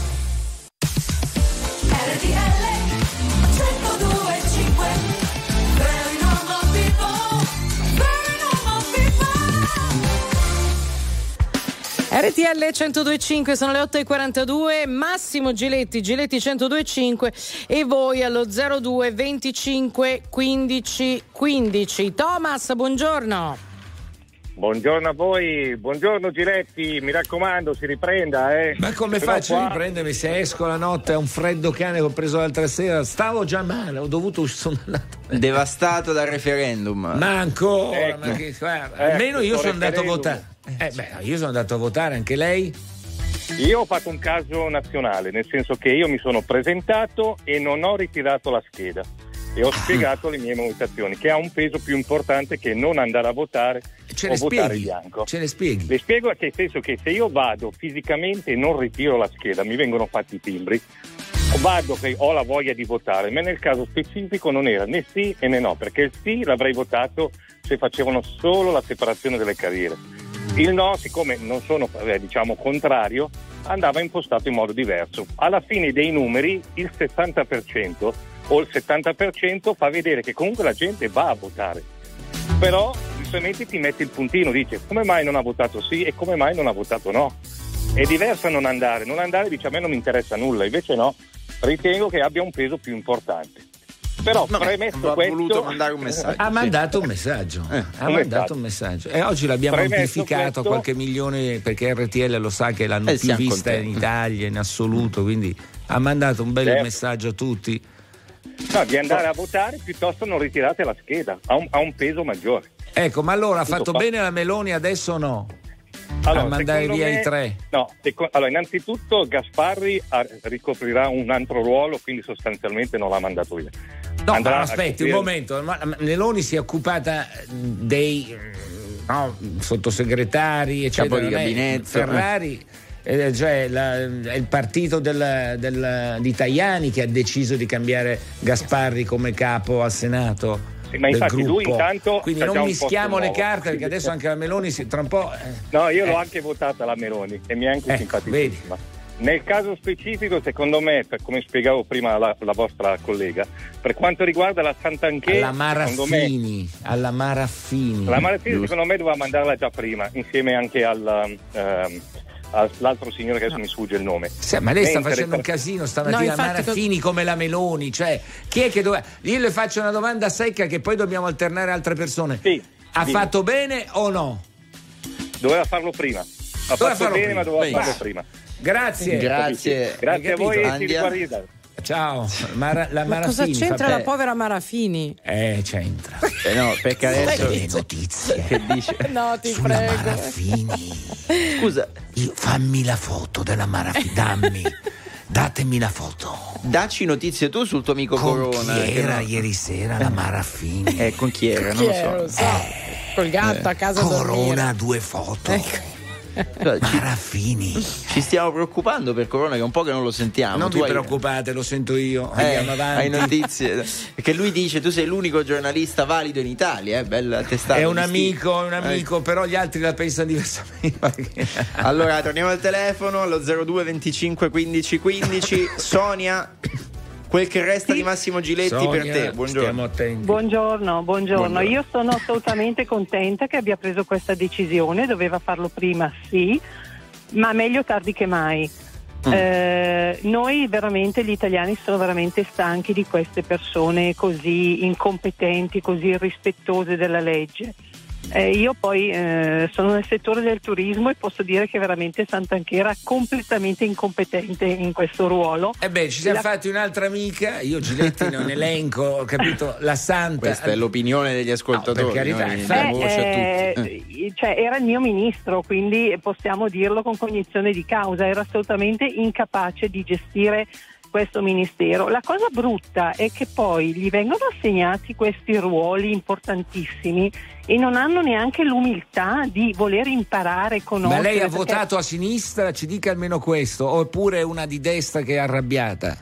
R T L centodue e cinque. Very normal people. Very normal people. R T L centodue e cinque, sono le otto e quarantadue. Massimo Giletti, Giletti centodue e cinque, e voi allo zero due venticinque quindici quindici. Thomas, buongiorno. Buongiorno a voi, buongiorno Giletti, mi raccomando, si riprenda, eh. Ma come Però faccio qua- a riprendermi se esco la notte? È un freddo cane che ho preso l'altra sera. Stavo già male, ho dovuto. Sono andato. Devastato dal referendum. Ma ancora, Ecco. ma che, guarda, Ecco, almeno io sto sono andato a referendum. votare. Eh, beh, io sono andato a votare, anche lei? Io ho fatto un caso nazionale, nel senso che io mi sono presentato e non ho ritirato la scheda e ho spiegato le mie motivazioni, che ha un peso più importante che non andare a votare Ce o ne votare spieghi? bianco. Ce ne spieghi? Le spiego che nel senso che se io vado fisicamente e non ritiro la scheda, mi vengono fatti i timbri, vado che ho la voglia di votare, ma nel caso specifico non era né sì e né no, perché il sì l'avrei votato se facevano solo la separazione delle carriere. Il no, siccome non sono eh, diciamo contrario, andava impostato in modo diverso. Alla fine dei numeri il sessanta per cento o il settanta per cento fa vedere che comunque la gente va a votare, però adesso mettiti, metti il puntino, dice come mai non ha votato sì e come mai non ha votato no. È diverso non andare, non andare dice a me non mi interessa nulla, invece no, ritengo che abbia un peso più importante. Però Vabbè, premesso ha questo, voluto mandare un messaggio. Ha sì. mandato un messaggio, eh, ha un mandato messaggio. un messaggio e oggi l'abbiamo Premesso amplificato questo- a qualche milione perché R T L lo sa che l'hanno Eh, più siamo vista contenti. in Italia in assoluto, quindi ha mandato un bel Certo. messaggio a tutti. no, di andare a votare piuttosto non ritirate la scheda, ha un, ha un peso maggiore. Ecco, ma allora ha Tutto fatto qua. bene la Meloni adesso o no? Allora, a mandare secondo via me- i tre? No, seco- allora innanzitutto Gasparri ha- ricoprirà un altro ruolo, quindi sostanzialmente non l'ha mandato via. No, Andrà ma a aspetti un coprire- momento, ma Meloni si è occupata dei no, sottosegretari, eccetera. Capo di non è- gabinetto, Ferrari, eh, cioè la- è il partito del, del- di Tajani che ha deciso di cambiare Gasparri come capo al Senato. Sì, ma del infatti lui gruppo. intanto Quindi c'ha non già un mischiamo posto le nuovo. carte perché adesso anche la Meloni si, tra un po'. eh, No, io eh, l'ho anche votata la Meloni e mi è anche Ecco, simpaticissima. Nel caso specifico, secondo me, per come spiegavo prima la, la vostra collega, per quanto riguarda la Sant'Anché, alla secondo me, Maraffini, alla Maraffini. la Maraffini secondo me doveva mandarla già prima, insieme anche al, ehm, all'altro signore che adesso mi sfugge il nome. Sì, ma lei sta Mentre facendo per- un casino stamattina, No, infatti, Maraffini come la Meloni, cioè chi è che doveva. Io le faccio una domanda secca che poi dobbiamo alternare altre persone. Sì, ha dimmi. fatto bene o no? Doveva farlo prima. Ha Doveva fatto farlo bene, prima. ma doveva Bene. farlo prima. Grazie. Grazie. Grazie a voi e ci Andiamo. riguarda. Ciao. Mara- la Ma cosa Maraffini. c'entra fa- la povera Marafini? Eh, c'entra. Eh no, perché adesso Le notizie. che dice? No, ti Sulla prego. Maraffini. Scusa, Io- fammi la foto della Maraffini, dammi. Datemi la foto. dacci notizie tu sul tuo amico Con Corona. chi che era no- ieri sera la Maraffini? Eh, con chi era? Non Chi lo è? so. Lo so. Col gatto a casa a Corona, dormire. due foto. Ecco. Cioè, ci, Maraffini. ci stiamo preoccupando per Corona, che è un po' che non lo sentiamo. Non Tu vi hai- preoccupate, lo sento io. Eh, Andiamo avanti. hai notizie? Perché lui dice tu sei l'unico giornalista valido in Italia, eh? Bella testata. È un di amico, è un stile. amico, però gli altri la pensano diversamente. Eh. Allora, torniamo al telefono allo zero due venticinque quindici quindici. Sonia, quel che resta di Massimo Giletti Sonia, per te. Buongiorno. Stiamo attenti. Buongiorno, buongiorno, Buongiorno. Io sono assolutamente contenta che abbia preso questa decisione, doveva farlo prima, sì, ma meglio tardi che mai. Eh, noi veramente, gli italiani, sono veramente stanchi di queste persone così incompetenti, così irrispettose della legge. Eh, io poi eh, sono nel settore del turismo e posso dire che veramente Sant'Anché era completamente incompetente in questo ruolo. E beh, ci siamo La- fatti un'altra amica, io Giletti non elenco, ho capito, la Santa. Questa è l'opinione degli ascoltatori. No, per carità, noi infatti. diamo voce a Eh, tutti. eh, cioè, era il mio ministro, quindi possiamo dirlo con cognizione di causa, era assolutamente incapace di gestire questo ministero. La cosa brutta è che poi gli vengono assegnati questi ruoli importantissimi e non hanno neanche l'umiltà di voler imparare, conoscere. Ma lei ha perché- votato a sinistra, ci dica almeno questo, oppure una di destra che è arrabbiata?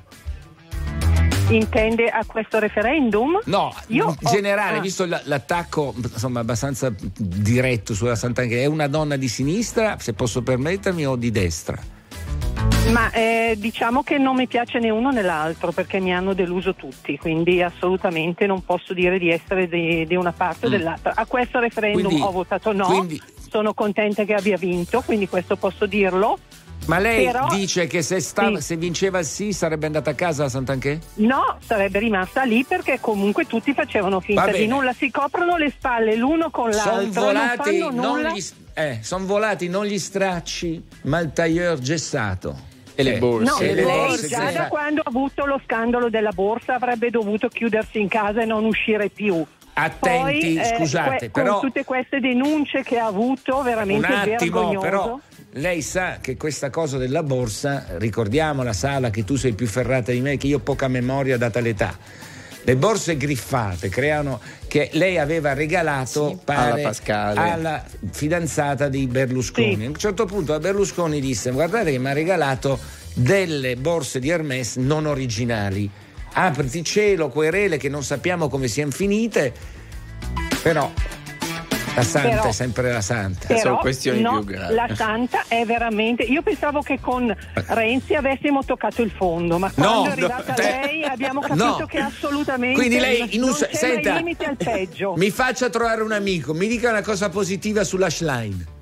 Intende a questo referendum? No, Io in ho- generale, ah. visto l- l'attacco insomma abbastanza diretto sulla Sant'Anché, è una donna di sinistra, se posso permettermi, o di destra? Ma eh, diciamo che non mi piace né uno né l'altro perché mi hanno deluso tutti, quindi assolutamente non posso dire di essere di, di una parte o Mm. dell'altra. A questo referendum Quindi- ho votato no, quindi- sono contenta che abbia vinto, quindi questo posso dirlo. Ma lei Però- dice che se, stava, Sì. se vinceva il sì sarebbe andata a casa la Sant'Anché? No, sarebbe rimasta lì perché comunque tutti facevano finta Va di bene. nulla, si coprono le spalle l'uno con Sono l'altro, volati, non fanno non nulla. gli, eh, son volati non gli stracci, ma il tailleur gessato. E le Eh, borse. No, e le lei borse già che da fa- quando ha avuto lo scandalo della borsa avrebbe dovuto chiudersi in casa e non uscire più. Attenti, Poi, eh, scusate, que- però con tutte queste denunce che ha avuto, un veramente attimo, vergognoso. però lei sa che questa cosa della borsa, ricordiamo la Sala che tu sei più ferrata di me, che io ho poca memoria data l'età. Le borse griffate creano che lei aveva regalato pare, alla Pascale. alla fidanzata di Berlusconi. Sì. A un certo punto Berlusconi disse: guardate che mi ha regalato delle borse di Hermès non originali. Apriti cielo, querele che non sappiamo come siano finite, però La santa Però- è sempre la santa. Però no, la santa è veramente. Io pensavo che con Renzi avessimo toccato il fondo, ma quando No, è arrivata no, te- lei abbiamo capito no. che assolutamente Quindi lei in un non c'è senta, mai limite al peggio. mi faccia trovare un amico, mi dica una cosa positiva sull'Ashline.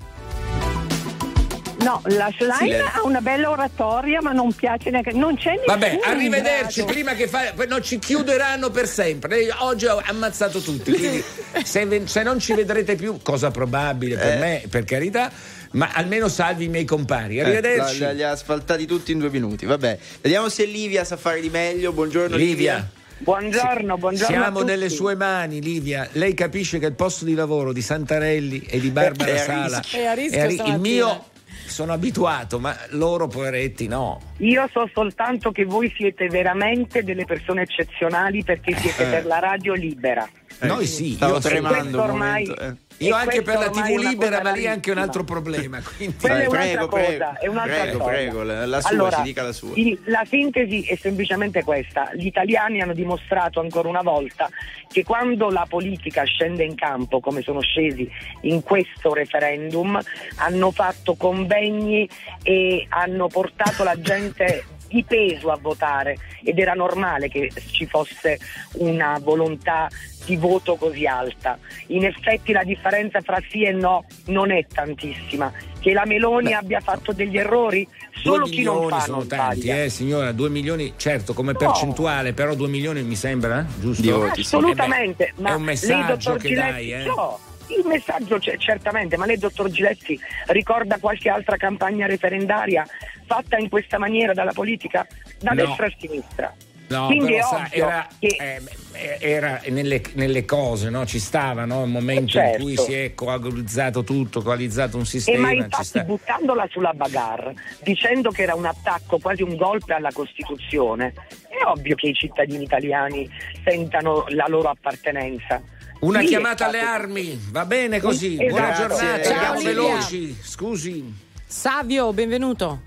No, la Schlein Silenzio. ha una bella oratoria, ma non piace neanche. Non c'è nessuno. Vabbè, in arrivederci, grado. prima che fa, poi non ci chiuderanno per sempre. Lei oggi ho ammazzato tutti, quindi se, se non ci vedrete più, cosa probabile per Eh. me, per carità, ma almeno salvi i miei compari. Arrivederci. Eh, la- li ha asfaltati tutti in due minuti. Vabbè, vediamo se Livia sa fare di meglio. Buongiorno Livia. Livia. Buongiorno, buongiorno. Siamo a tutti. nelle sue mani, Livia. Lei capisce che il posto di lavoro di Santarelli e di Barbara È a Sala rischio. È a rischio è a ri- il stamattina. mio sono abituato, ma loro poveretti no. Io so soltanto che voi siete veramente delle persone eccezionali perché siete Eh. per la radio libera. Noi sì, Stavo io sì. tremando Questo un ormai- momento. eh. Io e anche per questo la ormai tivù è una libera, cosa ma lì è anche un altro rarissima. problema. Quindi... Quella è un'altra prego, cosa, prego, è un'altra prego, cosa. prego, la- la sua, Allora, ci dica la sua. il- la sintesi è semplicemente questa: gli italiani hanno dimostrato ancora una volta che quando la politica scende in campo, come sono scesi in questo referendum, hanno fatto convegni e hanno portato la gente di peso a votare, ed era normale che ci fosse una volontà di voto così alta. In effetti la differenza fra sì e no non è tantissima. Che la Meloni Beh, abbia fatto degli errori, solo due chi non milioni fa sono non tanti, sbaglia. eh signora, due milioni, certo come No. percentuale, però due milioni mi sembra, giusto? Di voti, sì. Assolutamente, Eh beh, ma è un lei, messaggio dottor che Giletti, dai, eh. no, il messaggio c'è certamente, ma lei, dottor Giletti, ricorda qualche altra campagna referendaria fatta in questa maniera dalla politica, da No. destra a sinistra? No, Quindi però è sa, ovvio era, che eh, era nelle, nelle cose, no? Ci stava, no? Il momento Certo. in cui si è coagulizzato tutto, coalizzato un E sistema, ma ci infatti sta. buttandola sulla bagarre, dicendo che era un attacco, quasi un golpe alla Costituzione, è ovvio che i cittadini italiani sentano la loro appartenenza. Una Lì è chiamata alle stato- armi, va bene così, Esatto. buona giornata, Ciao, andiamo Livia. veloci, scusi. Savio, benvenuto.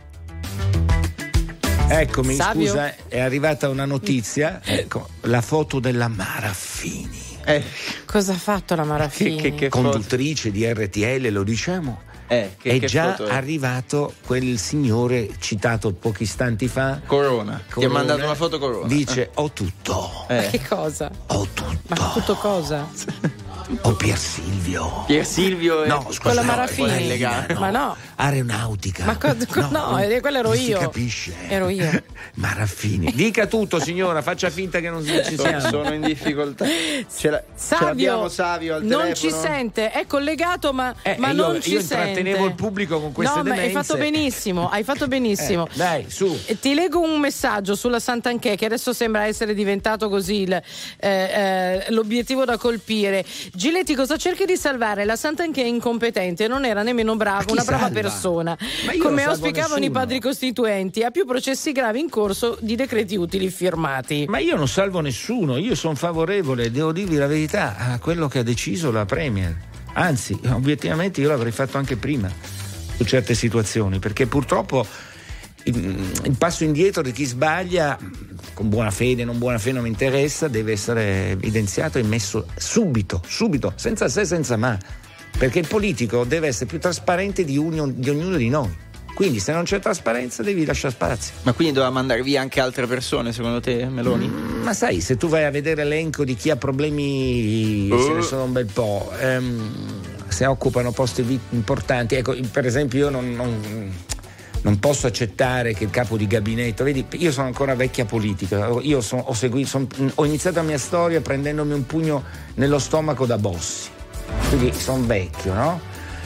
Eccomi, Savio. scusa, è arrivata una notizia, ecco, la foto della Maraffini. Eh, Cosa ha fatto la Maraffini? Che- che- che- Conduttrice di R T L, lo diciamo. eh, che, è che già foto è? arrivato quel signore citato pochi istanti fa. Corona. Ti ha Corona, mandato una foto Corona. Dice: ho tutto, Eh. Che cosa? ho tutto, Ma tutto cosa? ho Pier Silvio. Pier Silvio e No, scusa, Con la no, Maraffini? quella elegante, no. Ma no. Aeronautica. Ma co- co- no, eh, quello ero non io. Si capisce. Ero io. Maraffini. Dica tutto, signora, faccia finta che non ci sono, siamo. sono in difficoltà. Ce, la, ce Savio, l'abbiamo Savio al non telefono? ci sente, è collegato ma, Eh, ma io- non io ci sente. intrattenevo il pubblico con queste No, ma hai demenze. fatto benissimo, hai fatto benissimo. Eh, dai, su. E Ti leggo un messaggio sulla Santanchè che adesso sembra essere diventato così il, eh, eh, l'obiettivo da colpire. Giletti, cosa cerchi di salvare? La Santanchè è incompetente, non era nemmeno bravo, chi una brava salva? persona. Ma io Come non salvo auspicavano i nessuno. padri costituenti, ha più processi gravi in corso di decreti utili firmati. Ma io non salvo nessuno, io sono favorevole, devo dirvi la verità, a quello che ha deciso la Premier. Anzi, obiettivamente io l'avrei fatto anche prima su certe situazioni, perché purtroppo il, il passo indietro di chi sbaglia, con buona fede, non buona fede, non mi interessa, deve essere evidenziato e messo subito, subito, senza se, senza ma, perché il politico deve essere più trasparente di, ognuno, di ognuno di noi. Quindi se non c'è trasparenza devi lasciare spazio. Ma quindi doveva mandare via anche altre persone, secondo te, Meloni? Mm, ma sai, se tu vai a vedere l'elenco di chi ha problemi, Uh. ce ne sono un bel po'. Ehm, se occupano posti vi- importanti, ecco, per esempio io non, non, non posso accettare che il capo di gabinetto, vedi, io sono ancora vecchia politica, io sono, ho, seguito, sono, ho iniziato la mia storia prendendomi un pugno nello stomaco da Bossi, quindi sono vecchio, no?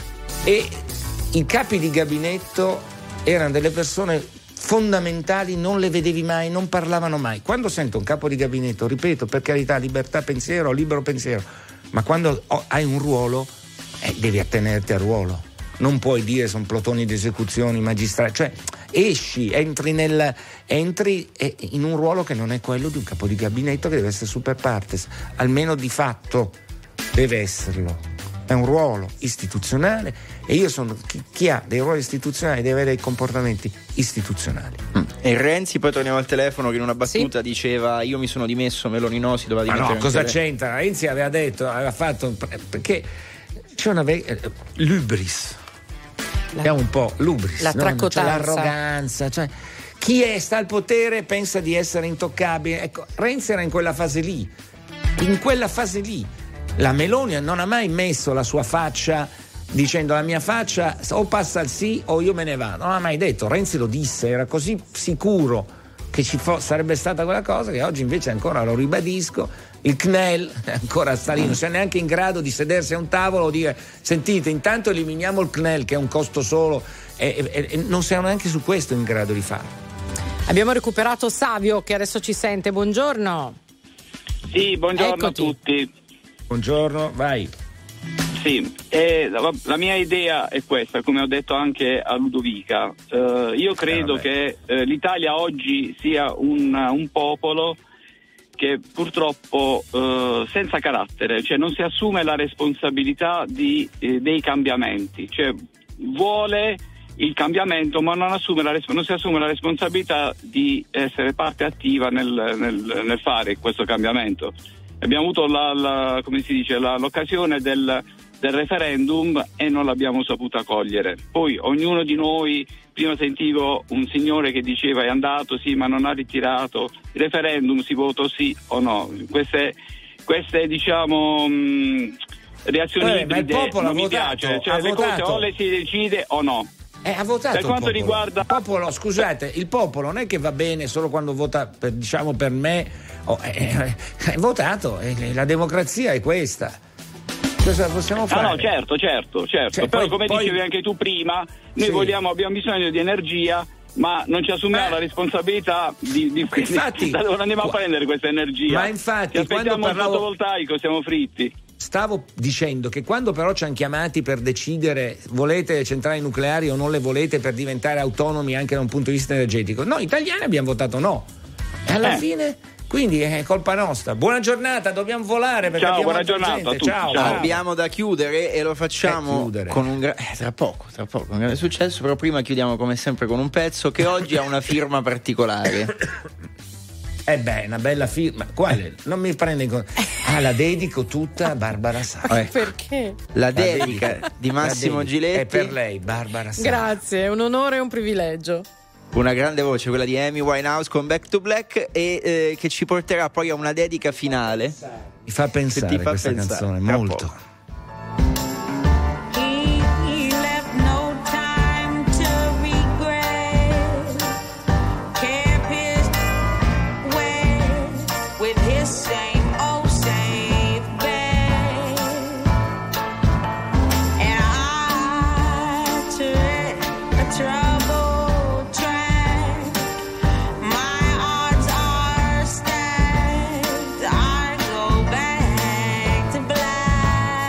E i capi di gabinetto erano delle persone fondamentali, non le vedevi mai, non parlavano mai. Quando sento un capo di gabinetto, ripeto, per carità, libertà pensiero, libero pensiero, ma quando ho- hai un ruolo, eh, devi attenerti al ruolo. Non puoi dire sono plotoni di esecuzioni, magistrati, cioè esci, entri, nel, entri eh, in un ruolo che non è quello di un capo di gabinetto, che deve essere super partes, almeno di fatto deve esserlo. È un ruolo istituzionale e io sono chi, chi ha dei ruoli istituzionali deve avere dei comportamenti istituzionali. Mm. E Renzi, poi torniamo al telefono, che in una battuta sì. diceva io mi sono dimesso, Meloni no, si doveva Ma dimettere. no, cosa anche lei. c'entra? Renzi aveva detto, aveva fatto perché c'è una ve- eh, l'ubris, La- è un po' l'ubris, la no? traccotanza. Cioè, l'arroganza, cioè chi è, sta al potere pensa di essere intoccabile. Ecco, Renzi era in quella fase lì, in quella fase lì. La Meloni non ha mai messo la sua faccia dicendo la mia faccia o passa il sì o io me ne vado, non ha mai detto. Renzi lo disse, era così sicuro che ci fo- sarebbe stata quella cosa, che oggi invece ancora lo ribadisco, il C N E L è ancora sta lì, non sia neanche in grado di sedersi a un tavolo e dire sentite, intanto eliminiamo il C N E L che è un costo solo, e, e, e non siamo neanche su questo in grado di farlo. Abbiamo recuperato Savio che adesso ci sente, buongiorno. Sì, buongiorno Eccoti. a tutti. Buongiorno, vai. Sì, eh, la, la mia idea è questa, come ho detto anche a Ludovica. Eh, io credo Eh, che eh, l'Italia oggi sia un, un popolo che purtroppo eh, senza carattere, cioè non si assume la responsabilità di, eh, dei cambiamenti, cioè vuole il cambiamento ma non, assume la, non si assume la responsabilità di essere parte attiva nel, nel, nel fare questo cambiamento. Abbiamo avuto la, la, come si dice, la, l'occasione del, del referendum e non l'abbiamo saputa cogliere. Poi ognuno di noi, prima sentivo un signore che diceva è andato sì ma non ha ritirato, il referendum si vota sì o no. Queste, queste diciamo mh, reazioni Eh, ma il ibride popolo non ha mi votato, piace, cioè ha le votato. cose o le si decide o no. Eh, ha votato Per il quanto popolo. riguarda il popolo, scusate, il popolo non è che va bene solo quando vota per, diciamo per me, oh, eh, eh, è votato, eh, la democrazia è questa. Cosa possiamo fare? Ah no, certo, certo, certo. Cioè, Però poi- come poi- dicevi anche tu prima, noi Sì. vogliamo, abbiamo bisogno di energia, ma non ci assumiamo Eh. la responsabilità di, di, Infatti- da dove andiamo a prendere questa energia. Ma infatti, Se aspettiamo quando parlavo- il fotovoltaico siamo fritti. Stavo dicendo che quando però ci hanno chiamati per decidere volete centrali nucleari o non le volete per diventare autonomi anche da un punto di vista energetico, noi italiani abbiamo votato no. E alla Eh. fine, quindi è colpa nostra. Buona giornata, dobbiamo volare perché Ciao, abbiamo buona altra giornata gente. a tutti. Ciao, Ciao. Abbiamo da chiudere e lo facciamo Eh, chiudere. con un gra- eh, tra poco, tra poco, un grande successo, però prima chiudiamo come sempre con un pezzo che oggi ha una firma particolare. Eh beh, una bella firma. Quale? Non mi prende in conto. Ah, la dedico tutta a Barbara Sacchi. Eh, Perché? La dedica di Massimo La dedica Giletti. è per lei, Barbara Sacchi. Grazie, è un onore e un privilegio. Una grande voce, quella di Amy Winehouse con Back to Black, e eh, che ci porterà poi a una dedica finale. Mi fa pensare Che ti fa questa pensare, canzone, tra molto. poco. He left no time to regret. Kept his way with his same old safe bet. And I took a troubled track. My odds are stacked. I go back to black.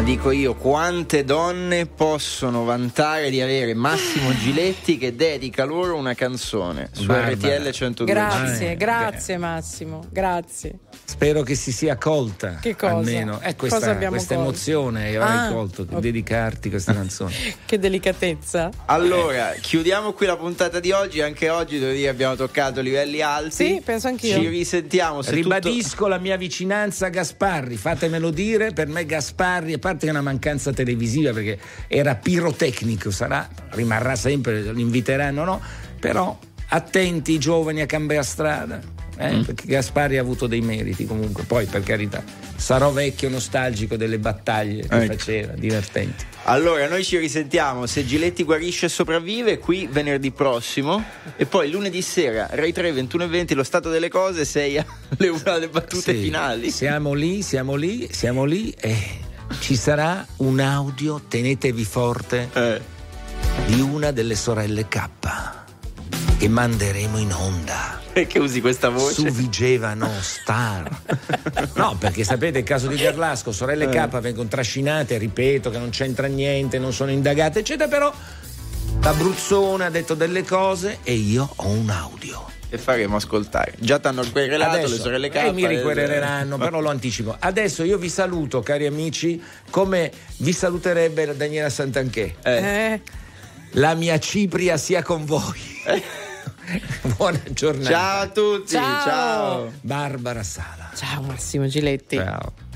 Ma dico io, quante donne possono vantare di avere Massimo Giletti che dedica loro una canzone su R T L centodue? Grazie, grazie Massimo, grazie. Spero che si sia colta. Che cosa? Almeno. È questa, Cosa abbiamo questa colto? emozione che Ah, avrai colto di ok. dedicarti questa canzone. Che delicatezza. Allora, chiudiamo qui la puntata di oggi. Anche oggi devo dire abbiamo toccato livelli alti. Sì, penso anch'io. Ci risentiamo. Se Ribadisco la mia vicinanza a Gasparri, fatemelo dire, per me Gasparri, a parte che è una mancanza televisiva perché era pirotecnico, sarà, rimarrà sempre, lo inviteranno, no? Però attenti i giovani a cambiare strada. Eh, Mm. perché Gasparri ha avuto dei meriti comunque, poi per carità sarò vecchio nostalgico delle battaglie che Ecco. faceva, divertenti. Allora, noi ci risentiamo se Giletti guarisce e sopravvive qui venerdì prossimo e poi lunedì sera Rai tre ventuno e venti lo stato delle cose, sei alle una delle battute Sì, finali. siamo lì, siamo lì, siamo lì e ci sarà un audio, tenetevi forte, Eh. di una delle sorelle K che manderemo in onda. Perché usi questa voce? Su Vigevano Star. No, perché sapete il caso di Garlasco, sorelle Eh. K vengono trascinate, ripeto che non c'entra niente, non sono indagate, eccetera, però l'Abruzzone ha detto delle cose e io ho un audio. E faremo ascoltare. Già t'hanno querelato Adesso, le sorelle K. eh, mi riquereranno, però lo anticipo. Adesso io vi saluto, cari amici, come vi saluterebbe Daniela Santanchè. Eh. La mia cipria sia con voi. Buona giornata. Ciao a tutti, Ciao. ciao. Barbara Sala. Ciao Massimo Giletti. Ciao.